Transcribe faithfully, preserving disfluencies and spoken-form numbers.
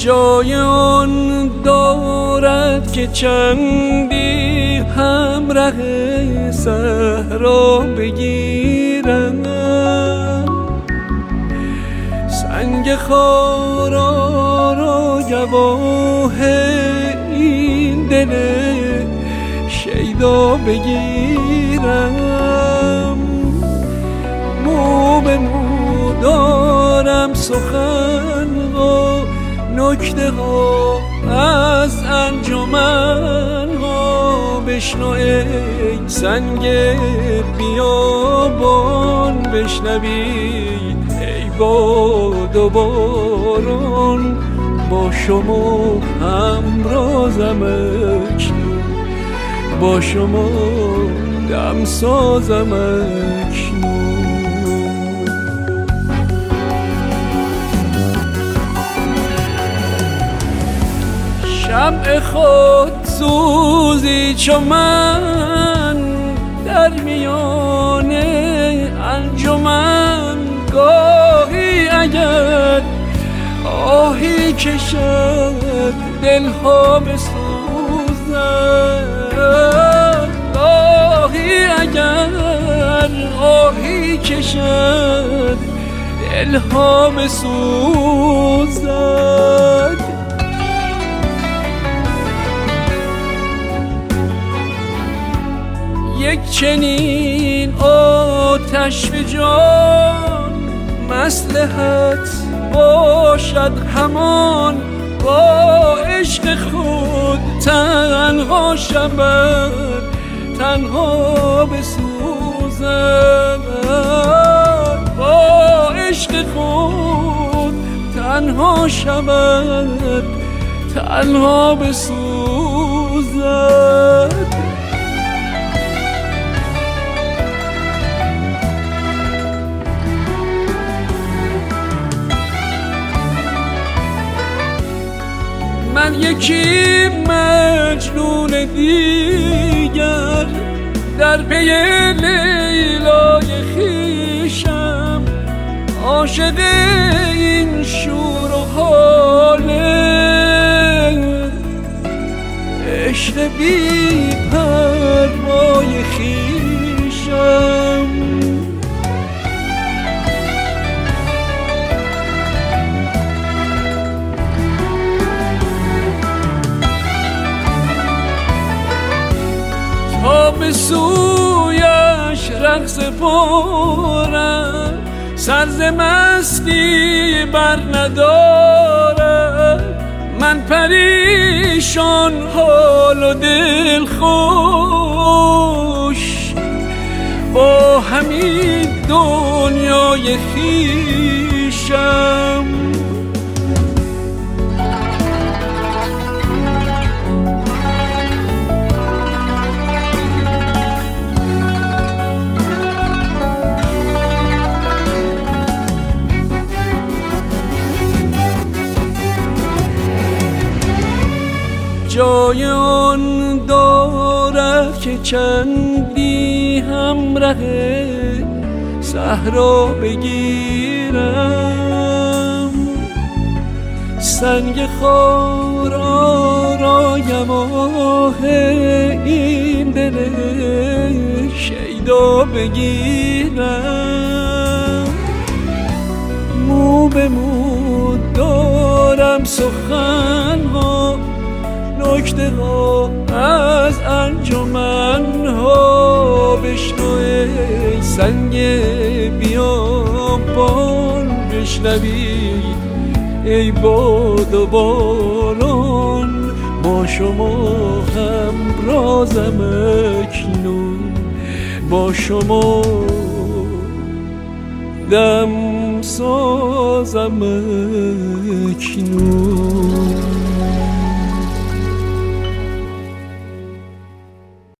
جای آن دارد که چندی همراه صحرا بگیرم، سنگ خارا را گواه این دل شیدا بگیرم. مو به مو دارم سخن ها، نکته ها از انجمن ها، بشنو ای سنگ بیابان، بشنوی ای باد و باران. با شما همرازم اکنون، با شما دم سازم اکنون. شمع خود سوزی چو من در میان انجمن، گاهی اگر آهی کشد دلها بسوزد، گاهی اگر آهی کشد دلها بسوزد. یک چنین آتش به جان مصلحت باشد همان، با عشق خود تنها شود تنها بسوزد، با عشق خود تنها شود تنها بسوزد. من یکی مجنون دیگر در پی لیلای خویشم، عاشق این شور و حاله عشق بی پروای خویشم. تا به سویش رقص پارم، سرز مستی بر ندارد. من پریشان حال و دل خوش با همین دنیای خویشم. جای آن دارد که چندی همراه صحرا بگیرم، سنگ خارا را گواه این دل شیدا بگیرم. مو به مو دارم سخن ها، نکته ها از انجمن ها، بشنو ای سنگ بیابان، بشنوی ای باد و باران. با شما همرازم اکنون، با شما دم سازم اکنون.